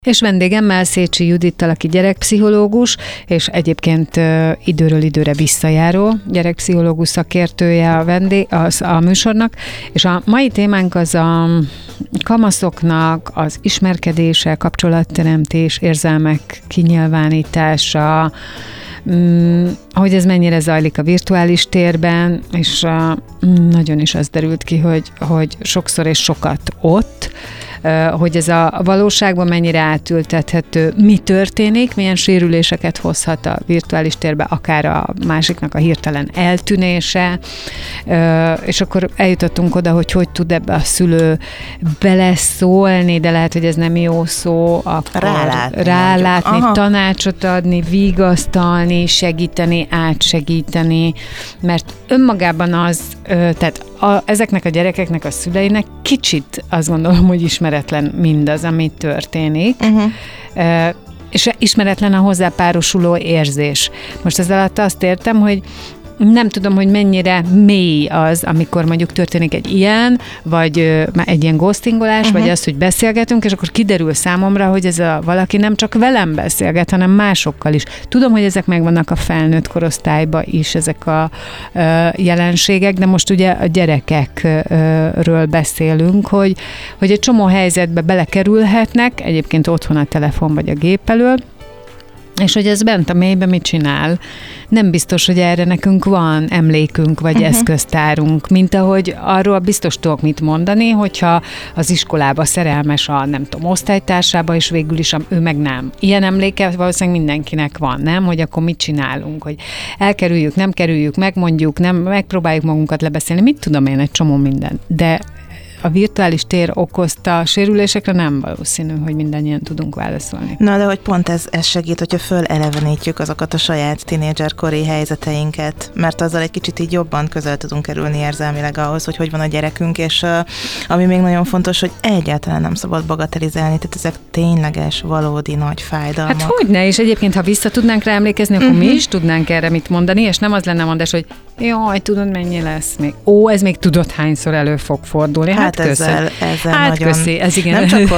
És vendégemmel Szécsi Judittal, aki gyerekpszichológus, és egyébként időről időre visszajáró gyerekpszichológus szakértője a műsornak, és a mai témánk az a kamaszoknak az ismerkedése, kapcsolatteremtés, érzelmek kinyilvánítása, hogy ez mennyire zajlik a virtuális térben, és nagyon is az derült ki, hogy sokszor és sokat ott, hogy ez a valóságban mennyire átültethető, mi történik, milyen sérüléseket hozhat a virtuális térbe, akár a másiknak a hirtelen eltűnése, és akkor eljutottunk oda, hogy tud ebbe a szülő beleszólni, de lehet, hogy ez nem jó szó, akkor rálátni, tanácsot adni, vigasztalni, segíteni, átsegíteni, mert önmagában az, tehát ezeknek a gyerekeknek, a szüleinek kicsit azt gondolom, hogy ismeretlen mindaz, ami történik, és ismeretlen a hozzá párosuló érzés. Most ezzel alatt azt értem, hogy nem tudom, hogy mennyire mély az, amikor mondjuk történik egy ilyen, vagy egy ilyen ghostingolás, vagy az, hogy beszélgetünk, és akkor kiderül számomra, hogy ez valaki nem csak velem beszélget, hanem másokkal is. Tudom, hogy ezek megvannak a felnőtt korosztályban is, ezek a jelenségek, de most ugye a gyerekekről beszélünk, hogy egy csomó helyzetbe belekerülhetnek, egyébként otthon a telefon vagy a gép elől, és hogy ez bent a mélyben mit csinál. Nem biztos, hogy erre nekünk van emlékünk, vagy eszköztárunk, mint ahogy arról biztos tudok mit mondani, hogyha az iskolába szerelmes a, nem tudom, osztálytársába, és végül is ő meg nem. Ilyen emléke valószínűleg mindenkinek van, nem? Hogy akkor mit csinálunk, hogy elkerüljük, nem kerüljük, megmondjuk, nem, megpróbáljuk magunkat lebeszélni, mit tudom én, egy csomó minden. De a virtuális tér okozta sérülésekre nem valószínű, hogy mindannyian tudunk válaszolni. Na, de hogy pont ez segít, hogyha fölelevenítjük azokat a saját tínédzserkori helyzeteinket, mert azzal egy kicsit így jobban közel tudunk kerülni érzelmileg ahhoz, hogy van a gyerekünk, és ami még nagyon fontos, hogy egyáltalán nem szabad bagatelizálni, tehát ezek tényleges, valódi nagy fájdalmak. Hát hogyne, és egyébként, ha vissza tudnánk rá emlékezni, akkor mi is tudnánk erre mit mondani, és nem az lenne mondás, hogy jaj, tudod, mennyi lesz még. Ez még tudod, hányszor elő fog fordulni. Hát ezzel nagyon... Köszi, ez igen. Nem csak,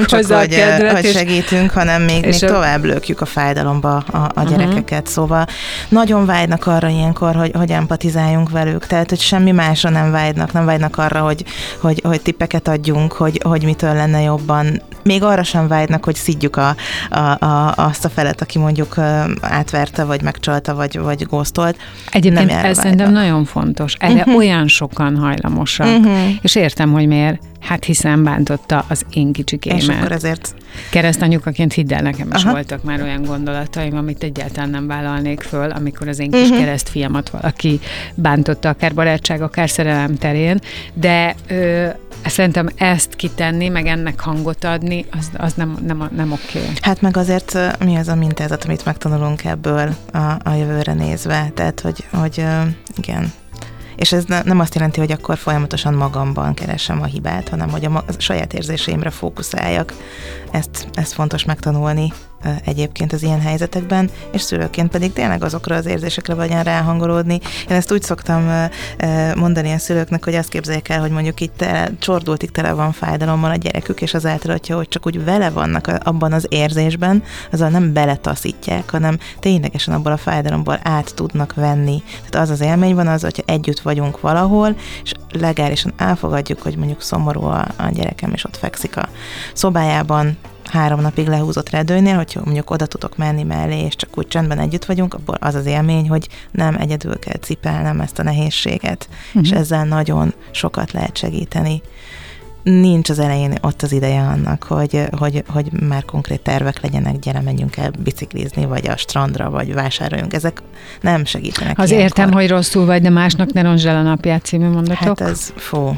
hogy segítünk, hanem még tovább lökjük a fájdalomba a gyerekeket. Szóval nagyon vágynak arra ilyenkor, hogy empatizáljunk velük. Tehát, hogy semmi másra nem vágynak arra, hogy tippeket adjunk, hogy mitől lenne jobban. Még arra sem vágynak, hogy szidjuk azt a felet, aki mondjuk átverte, vagy megcsalta, vagy ghostolt. Egyébként ez szerintem nagyon fontos. Erre olyan sokan hajlamosak. És értem, hogy miért. Hát hiszen bántotta az én kicsikémet. És akkor ezért... Keresztanyukaként hidd el, nekem is voltak már olyan gondolataim, amit egyáltalán nem vállalnék föl, amikor az én kis keresztfiamat valaki bántotta, akár barátság, akár szerelem terén, de szerintem ezt kitenni, meg ennek hangot adni, az nem oké. Hát meg azért mi az a mintázat, amit megtanulunk ebből a jövőre nézve, tehát hogy igen. És ez nem azt jelenti, hogy akkor folyamatosan magamban keresem a hibát, hanem hogy a saját érzéseimre fókuszáljak. Ezt fontos megtanulni egyébként az ilyen helyzetekben, és szülőként pedig tényleg azokra az érzésekre vagyan ráhangolódni. Én ezt úgy szoktam mondani a szülőknek, hogy azt képzeljék el, hogy mondjuk itt csordultig tele van fájdalommal a gyerekük, és azáltal, hogy csak úgy vele vannak abban az érzésben, azzal nem beletaszítják, hanem ténylegesen abból a fájdalomból át tudnak venni. Tehát az élmény van az, hogyha együtt vagyunk valahol, és legálisan elfogadjuk, hogy mondjuk szomorú a gyerekem, és ott fekszik a szobájában, 3 napig lehúzott redőnél, hogyha mondjuk oda tudok menni mellé, és csak úgy csendben együtt vagyunk, abból az az élmény, hogy nem egyedül kell cipelnem ezt a nehézséget, és ezzel nagyon sokat lehet segíteni. Nincs az elején ott az ideje annak, hogy már konkrét tervek legyenek, gyere, menjünk el biciklizni, vagy a strandra, vagy vásároljunk. Ezek nem segítenek. Az ilyenkor. Értem, hogy rosszul vagy, de másnak ne rontsd el a napját című mondatok. Hát ez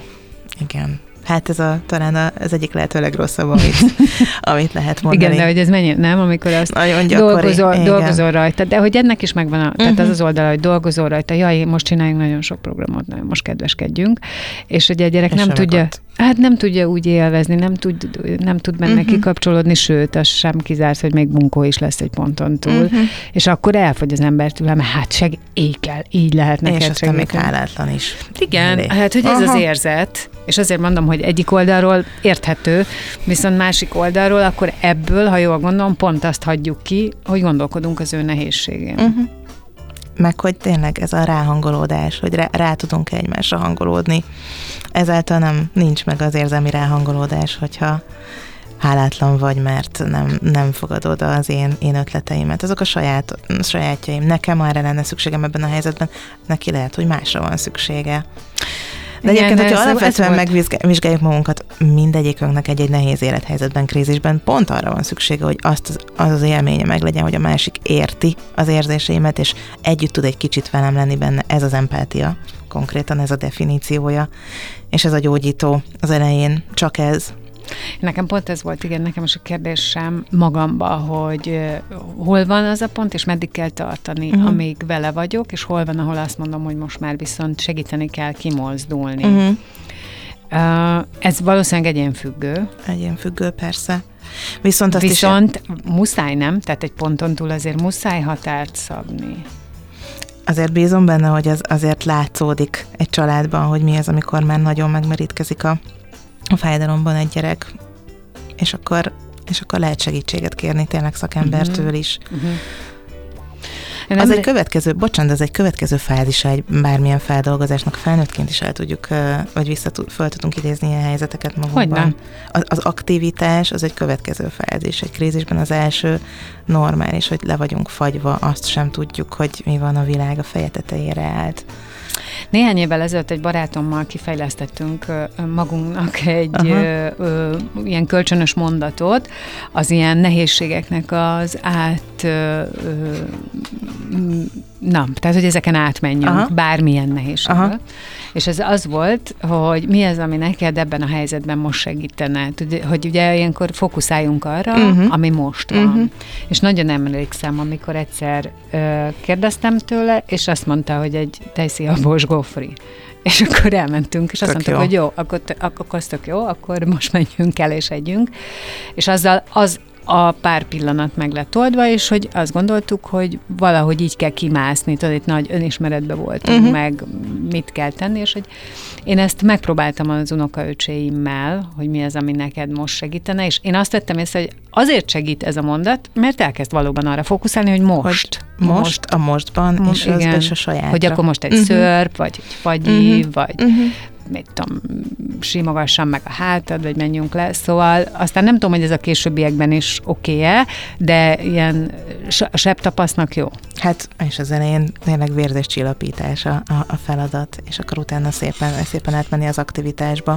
igen. Hát ez talán az egyik lehető legrosszabb, amit lehet mondani. Igen, de hogy ez mennyi, nem? Amikor azt dolgozol rajta. De hogy ennek is megvan, tehát az oldala, hogy dolgozol rajta, jaj, most csináljunk nagyon sok programot, most kedveskedjünk. És ugye a gyerek nem tudja... Hát nem tudja úgy élvezni, nem tud benne kikapcsolódni, sőt, az sem kizárt, hogy még bunkó is lesz egy ponton túl, és akkor elfogy az ember tőle, mert hát így lehet neked és aztán még hálátlan is. Igen, hát hogy ez az érzet, és azért mondom, hogy egyik oldalról érthető, viszont másik oldalról akkor ebből, ha jól gondolom, pont azt hagyjuk ki, hogy gondolkodunk az ő nehézségén. Meg hogy tényleg ez a ráhangolódás, hogy rá tudunk egymásra hangolódni. Ezáltal nincs meg az érzelmi ráhangolódás, hogyha hálátlan vagy, mert nem fogadod az én ötleteimet. Azok a sajátjaim. Nekem erre lenne szükségem ebben a helyzetben, neki lehet, hogy másra van szükssége. De egyébként, hogyha alapvetően megvizsgáljuk magunkat, mindegyikünknek egy nehéz élethelyzetben, krízisben pont arra van szüksége, hogy az élménye meglegyen, hogy a másik érti az érzéseimet, és együtt tud egy kicsit velem lenni benne. Ez az empátia, konkrétan ez a definíciója, és ez a gyógyító az elején, csak ez. Nekem pont ez volt, igen, nekem is a kérdésem magamba, hogy hol van az a pont, és meddig kell tartani, amíg vele vagyok, és hol van, ahol azt mondom, hogy most már viszont segíteni kell kimozdulni. Ez valószínűleg egyénfüggő. Egyénfüggő, persze. Viszont muszáj, nem? Tehát egy ponton túl azért muszáj határt szabni. Azért bízom benne, hogy ez azért látszódik egy családban, hogy mi az, amikor már nagyon megmerítkezik a fájdalomban egy gyerek, és akkor lehet segítséget kérni tényleg szakembertől is. Az egy következő fázisa egy bármilyen feldolgozásnak, felnőttként is el tudjuk, vagy föl tudunk idézni ilyen helyzeteket magunkban. Az aktivitás az egy következő fázis. Egy krízisben az első normális, hogy le vagyunk fagyva, azt sem tudjuk, hogy mi van, a világ a feje tetejére állt. Néhány évvel ezelőtt egy barátommal kifejlesztettünk magunknak egy ilyen kölcsönös mondatot, az ilyen nehézségeknek az tehát, hogy ezeken átmenjünk, bármilyen nehézségből. És ez az volt, hogy mi az, ami neked ebben a helyzetben most segítene. Hogy ugye ilyenkor fókuszáljunk arra, ami most van. És nagyon emlékszem, amikor egyszer kérdeztem tőle, és azt mondta, hogy egy tejszínhabos gofri. És akkor elmentünk, és azt mondtuk, hogy jó, akkor az tök jó, akkor most menjünk el és együnk. És azzal a pár pillanat meg lett oldva, és hogy azt gondoltuk, hogy valahogy így kell kimászni, tudod, itt nagy önismeretbe voltunk, meg mit kell tenni, és hogy én ezt megpróbáltam az unokaöcséimmel, hogy mi az, ami neked most segítene, és én azt vettem észre, hogy azért segít ez a mondat, mert elkezd valóban arra fókuszálni, hogy most a mostban, és igen, az a sajátra. hogy akkor most egy szörp, vagy egy fagyi, vagy mit tudom, simogassam meg a hátad, vagy menjünk le. Szóval aztán nem tudom, hogy ez a későbbiekben is oké-e, de ilyen sebtapasznak jó. Hát, és az elején tényleg vérzéscsillapítás a feladat, és akkor utána szépen átmenni az aktivitásba.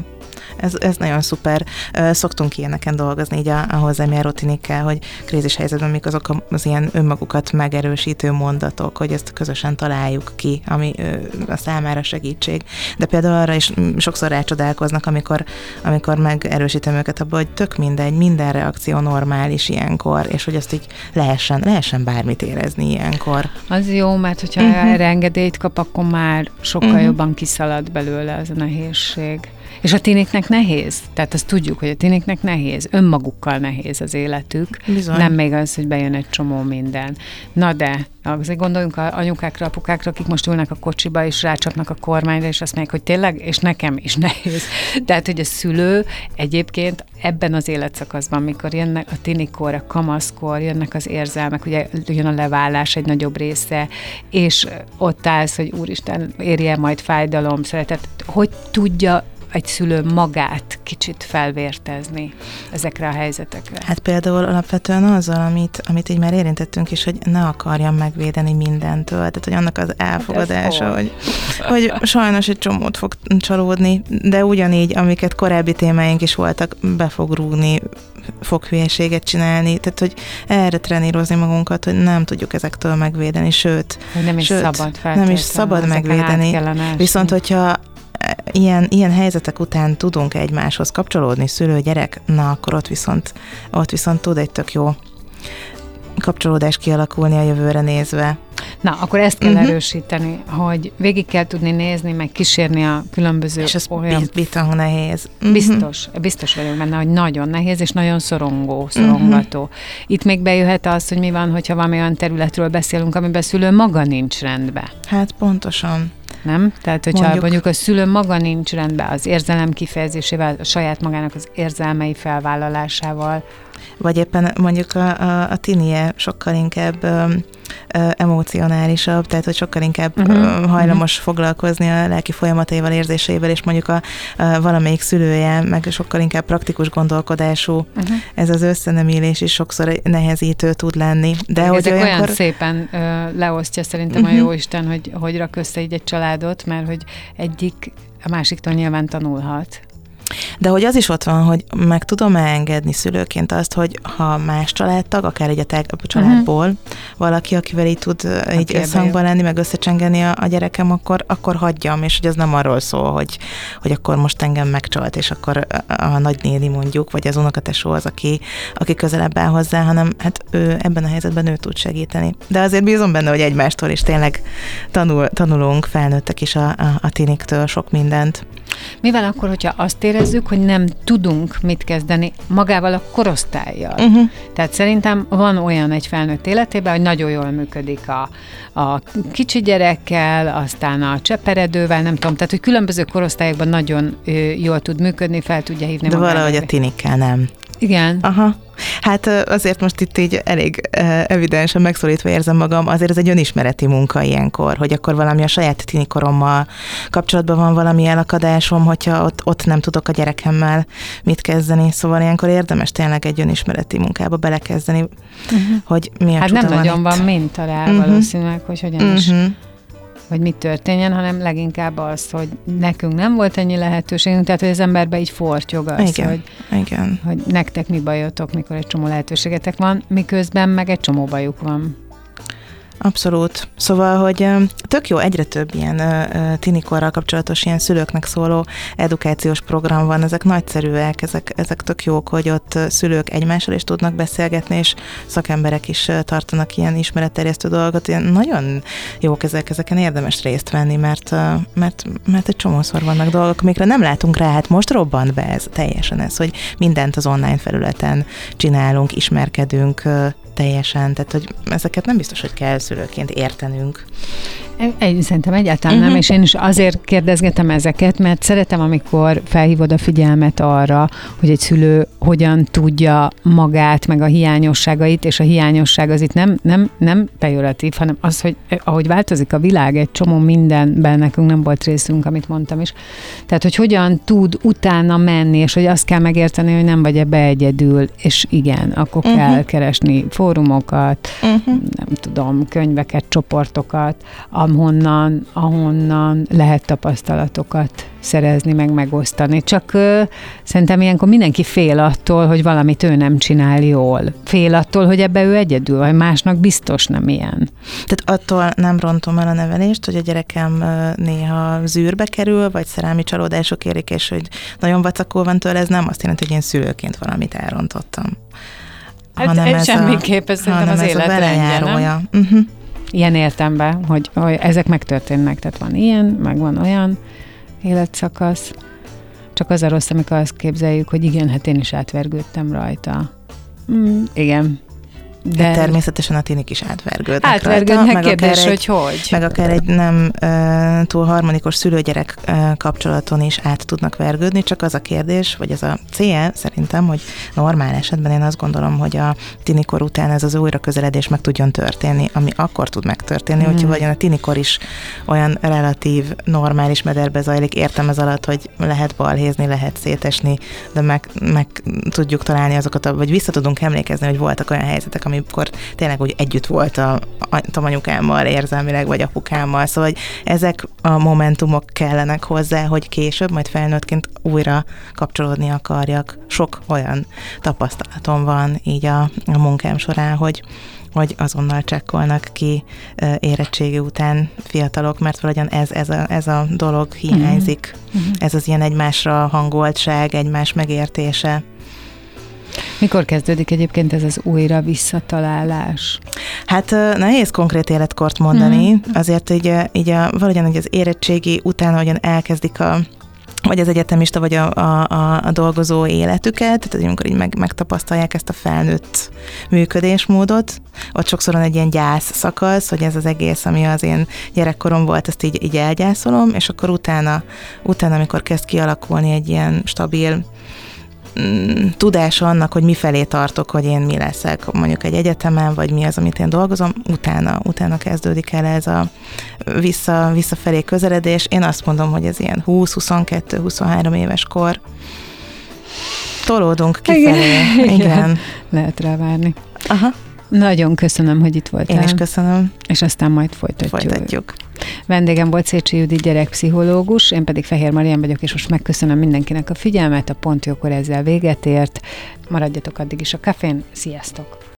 Ez nagyon szuper. Szoktunk ilyeneken dolgozni így a hozzám járó tinikkel, hogy krízis helyzetben mik azok az ilyen önmagukat megerősítő mondatok, hogy ezt közösen találjuk ki, ami a számára segítség. De például arra is sokszor rácsodálkoznak, amikor megerősítem őket abban, hogy tök mindegy, minden reakció normális ilyenkor, és hogy azt így lehessen bármit érezni ilyenkor. Az jó, mert hogyha erre engedélyt kap, akkor már sokkal jobban kiszalad belőle az a nehézség. És a tiniknek nehéz. Tehát azt tudjuk, hogy a tiniknek nehéz. Önmagukkal nehéz az életük. Bizony. Nem még az, hogy bejön egy csomó minden. Na de, azért gondoljunk a anyukákra, apukákra, akik most ülnek a kocsiba, és rácsapnak a kormányra, és azt mondják, hogy tényleg, és nekem is nehéz. Tehát, hogy a szülő egyébként ebben az életszakaszban, mikor jönnek a tinikor, a kamaszkor, jönnek az érzelmek, ugye jön a leválás egy nagyobb része, és ott állsz, hogy úristen, érje majd fájdalom, szeretet, hogy tudja egy szülő magát kicsit felvértezni ezekre a helyzetekre? Hát például alapvetően azzal, amit így már érintettünk is, hogy ne akarjam megvédeni mindentől. Tehát, hogy annak az elfogadása, hogy sajnos egy csomót fog csalódni, de ugyanígy, amiket korábbi témáink is voltak, be fog rúgni, fog hülyeséget csinálni, tehát, hogy erre trenírozni magunkat, hogy nem tudjuk ezektől megvédeni, sőt, nem is szabad megvédeni. Viszont, hogyha ilyen helyzetek után tudunk egymáshoz kapcsolódni, szülő-gyerek, na akkor ott viszont tud egy tök jó kapcsolódás kialakulni a jövőre nézve. Na, akkor ezt kell erősíteni, hogy végig kell tudni nézni, meg kísérni a különböző és ez bitang nehéz. Biztos vagyok benne, hogy nagyon nehéz, és nagyon szorongató. Itt még bejöhet az, hogy mi van, hogyha valami olyan területről beszélünk, amiben a szülő maga nincs rendben. Hát pontosan. Nem? Tehát, hogyha mondjuk a szülő maga nincs rendben az érzelem kifejezésével, a saját magának az érzelmei felvállalásával. Vagy éppen mondjuk a tinie sokkal inkább emocionálisabb, tehát hogy sokkal inkább hajlamos foglalkozni a lelki folyamataival, érzéseivel, és mondjuk a valamelyik szülője meg sokkal inkább praktikus gondolkodású. Ez az összenemélés is sokszor nehezítő tud lenni. De hogy ezek olyan szépen leosztja szerintem a Jóisten, hogy rak össze így egy családot, mert hogy egyik a másiktól nyilván tanulhat. De hogy az is ott van, hogy meg tudom engedni szülőként azt, hogy ha más családtag, akár egy a családból valaki, akivel így tud így összhangban lenni, meg összecsengeni a gyerekem, akkor hagyjam, és hogy ez nem arról szól, hogy akkor most engem megcsalt, és akkor a nagynéni mondjuk, vagy az unokatesó az, aki közelebb áll hozzá, hanem hát ő ebben a helyzetben ő tud segíteni. De azért bízom benne, hogy egymástól is tényleg tanulunk, felnőttek is a tiniktől sok mindent. Mi van akkor, hogyha azt érezzük, hogy nem tudunk mit kezdeni magával a korosztállyal? Tehát szerintem van olyan egy felnőtt életében, hogy nagyon jól működik a kicsi gyerekkel, aztán a cseperedővel, nem tudom, tehát hogy különböző korosztályokban nagyon jól tud működni, fel tudja hívni de magával. valahogy a tinikkel nem. Igen. Aha. Hát azért most itt így elég evidensen megszólítva érzem magam, azért ez egy önismereti munka ilyenkor, hogy akkor valami a saját tinikorommal kapcsolatban van valami elakadásom, hogyha ott nem tudok a gyerekemmel mit kezdeni, szóval ilyenkor érdemes tényleg egy önismereti munkába belekezdeni, hogy mi a hát csuda nem van nagyon itt. van minta rá valószínűleg, hogy hogyan is vagy mi történjen, hanem leginkább az, hogy nekünk nem volt ennyi lehetőségünk, tehát hogy az emberbe így fortyog az, hogy nektek mi bajotok, mikor egy csomó lehetőségetek van, miközben meg egy csomó bajuk van. Abszolút. Szóval, hogy tök jó, egyre több ilyen tinikorral kapcsolatos ilyen szülőknek szóló edukációs program van, ezek nagyszerűek, ezek tök jók, hogy ott szülők egymással is tudnak beszélgetni, és szakemberek is tartanak ilyen ismeretterjesztő dolgot. Ilyen nagyon jók ezeken érdemes részt venni, mert egy csomószor vannak dolgok, amikre nem látunk rá, hát most robbant be ez teljesen ez, hogy mindent az online felületen csinálunk, ismerkedünk, teljesen, tehát hogy ezeket nem biztos, hogy kell szülőként értenünk. Szerintem egyáltalán nem, és én is azért kérdezgetem ezeket, mert szeretem, amikor felhívod a figyelmet arra, hogy egy szülő hogyan tudja magát, meg a hiányosságait, és a hiányosság az itt nem pejoratív, hanem az, hogy ahogy változik a világ, egy csomó mindenben nekünk nem volt részünk, amit mondtam is. Tehát, hogy hogyan tud utána menni, és hogy azt kell megérteni, hogy nem vagy ebbe egyedül, és igen, akkor kell keresni fórumokat, nem tudom, könyveket, csoportokat, ahonnan lehet tapasztalatokat szerezni, meg megosztani. Csak szerintem ilyenkor mindenki fél attól, hogy valamit ő nem csinál jól. Fél attól, hogy ebbe ő egyedül, vagy másnak biztos nem ilyen. Tehát attól nem rontom el a nevelést, hogy a gyerekem néha zűrbe kerül, vagy szerelmi csalódások érik, és hogy nagyon vacakul van tőle, ez nem azt jelenti, hogy én szülőként valamit elrontottam. Hát semmiképp, ez szerintem az élet rendje, nem? Ilyen értelemben, hogy ezek megtörténnek, tehát van ilyen, meg van olyan életszakasz. Csak az a rossz, amikor azt képzeljük, hogy igen, hát én is átvergődtem rajta. Igen. De természetesen a tinik is átvergődnek Átvergődnek, kérdés, hogy. Meg akár egy nem túl harmonikus szülő-gyerek kapcsolaton is át tudnak vergődni, csak az a kérdés, vagy az a cél szerintem, hogy normál esetben én azt gondolom, hogy a tinikor után ez az újra közeledés meg tudjon történni, ami akkor tud megtörténni, hogyha vagyon a tinikor is olyan relatív, normális mederbe zajlik, értem ez alatt, hogy lehet balhézni, lehet szétesni, de meg tudjuk találni azokat, vagy vissza tudunk emlékezni, hogy voltak olyan helyzetek, amikor tényleg úgy együtt volt a anyukámmal érzelmileg, vagy apukámmal. Szóval, hogy ezek a momentumok kellenek hozzá, hogy később, majd felnőttként újra kapcsolódni akarjak. Sok olyan tapasztalatom van így a munkám során, hogy azonnal csekkolnak ki érettségi után fiatalok, mert valahogyan ez a dolog hiányzik. Ez az ilyen egymásra hangoltság, egymás megértése. Mikor kezdődik egyébként ez az újra visszatalálás? Hát nehéz konkrét életkort mondani, azért így valahogyan az érettségi után, ahogyan elkezdik vagy az egyetemista, vagy a dolgozó életüket, tehát amikor így megtapasztalják ezt a felnőtt működésmódot, ott sokszor van egy ilyen gyász szakasz, hogy ez az egész, ami az én gyerekkorom volt, ezt így elgyászolom, és akkor utána, amikor kezd kialakulni egy ilyen stabil tudása annak, hogy mifelé tartok, hogy én mi leszek, mondjuk egy egyetemen, vagy mi az, amit én dolgozom, utána kezdődik el ez a visszafelé közeledés. Én azt mondom, hogy ez ilyen 20-22-23 éves kor. Tolódunk kifelé. Igen. Lehet rá várni. Aha. Nagyon köszönöm, hogy itt voltál. Én is köszönöm. És aztán majd folytatjuk. Vendégem volt Szécsi Judit gyerekpszichológus, én pedig Fehér Marián vagyok, és most megköszönöm mindenkinek a figyelmet, a Pont Jókor ezzel véget ért. Maradjatok addig is a kafén. Sziasztok!